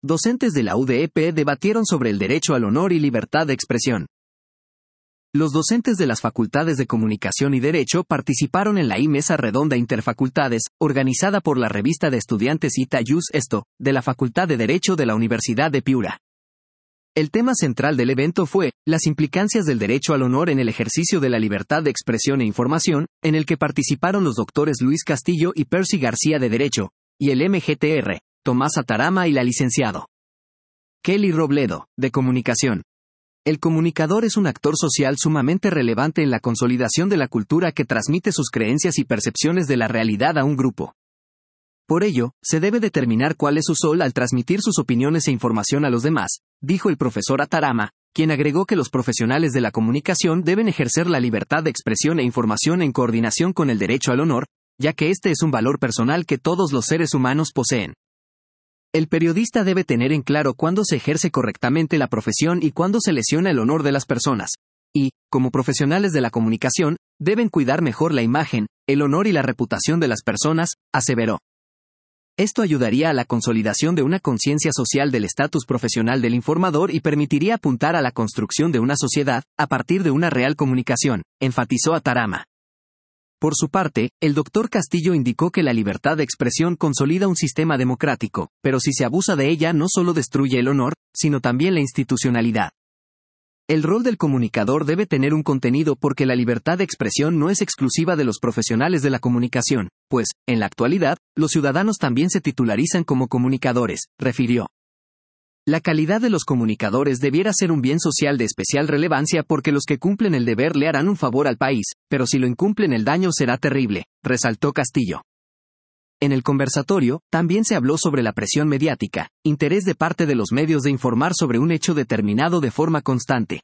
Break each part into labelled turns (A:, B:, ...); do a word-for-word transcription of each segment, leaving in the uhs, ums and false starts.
A: docentes de la U D E P debatieron sobre el derecho al honor y libertad de expresión. Los docentes de las Facultades de Comunicación y Derecho participaron en la I Mesa Redonda Interfacultades, organizada por la revista de estudiantes Ita Jus Esto, de la Facultad de Derecho de la Universidad de Piura. El tema central del evento fue, las implicancias del derecho al honor en el ejercicio de la libertad de expresión e información, en el que participaron los doctores Luis Castillo y Percy García de Derecho, y el M G T R, Tomás Atarama y la licenciado Kelly Robledo, de Comunicación. El comunicador es un actor social sumamente relevante en la consolidación de la cultura que transmite sus creencias y percepciones de la realidad a un grupo. Por ello, se debe determinar cuál es su rol al transmitir sus opiniones e información a los demás, dijo el profesor Atarama, quien agregó que los profesionales de la comunicación deben ejercer la libertad de expresión e información en coordinación con el derecho al honor, ya que este es un valor personal que todos los seres humanos poseen. El periodista debe tener en claro cuándo se ejerce correctamente la profesión y cuándo se lesiona el honor de las personas. Y, como profesionales de la comunicación, deben cuidar mejor la imagen, el honor y la reputación de las personas, aseveró. Esto ayudaría a la consolidación de una conciencia social del estatus profesional del informador y permitiría apuntar a la construcción de una sociedad, a partir de una real comunicación, enfatizó Atarama. Por su parte, el doctor Castillo indicó que la libertad de expresión consolida un sistema democrático, pero si se abusa de ella no solo destruye el honor, sino también la institucionalidad. El rol del comunicador debe tener un contenido porque la libertad de expresión no es exclusiva de los profesionales de la comunicación, pues, en la actualidad, los ciudadanos también se titularizan como comunicadores, refirió. La calidad de los comunicadores debiera ser un bien social de especial relevancia porque los que cumplen el deber le harán un favor al país, pero si lo incumplen el daño será terrible, resaltó Castillo. En el conversatorio, también se habló sobre la presión mediática, interés de parte de los medios de informar sobre un hecho determinado de forma constante.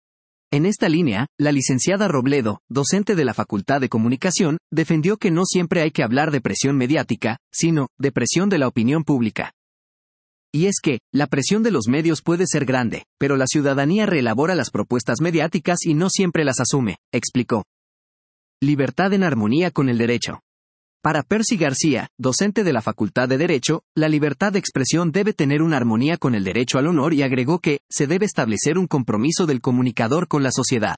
A: En esta línea, la licenciada Robledo, docente de la Facultad de Comunicación, defendió que no siempre hay que hablar de presión mediática, sino, de presión de la opinión pública. Y es que, la presión de los medios puede ser grande, pero la ciudadanía reelabora las propuestas mediáticas y no siempre las asume, explicó. Libertad en armonía con el derecho. Para Percy García, docente de la Facultad de Derecho, la libertad de expresión debe tener una armonía con el derecho al honor y agregó que, se debe establecer un compromiso del comunicador con la sociedad.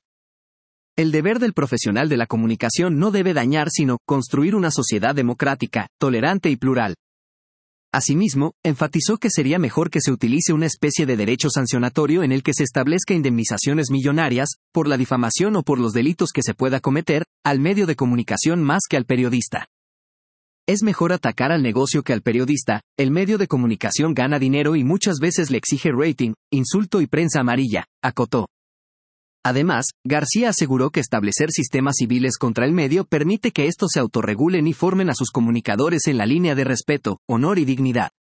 A: El deber del profesional de la comunicación no debe dañar sino, construir una sociedad democrática, tolerante y plural. Asimismo, enfatizó que sería mejor que se utilice una especie de derecho sancionatorio en el que se establezca indemnizaciones millonarias, por la difamación o por los delitos que se pueda cometer, al medio de comunicación más que al periodista. Es mejor atacar al negocio que al periodista, el medio de comunicación gana dinero y muchas veces le exige rating, insulto y prensa amarilla, acotó. Además, García aseguró que establecer sistemas civiles contra el medio permite que estos se autorregulen y formen a sus comunicadores en la línea de respeto, honor y dignidad.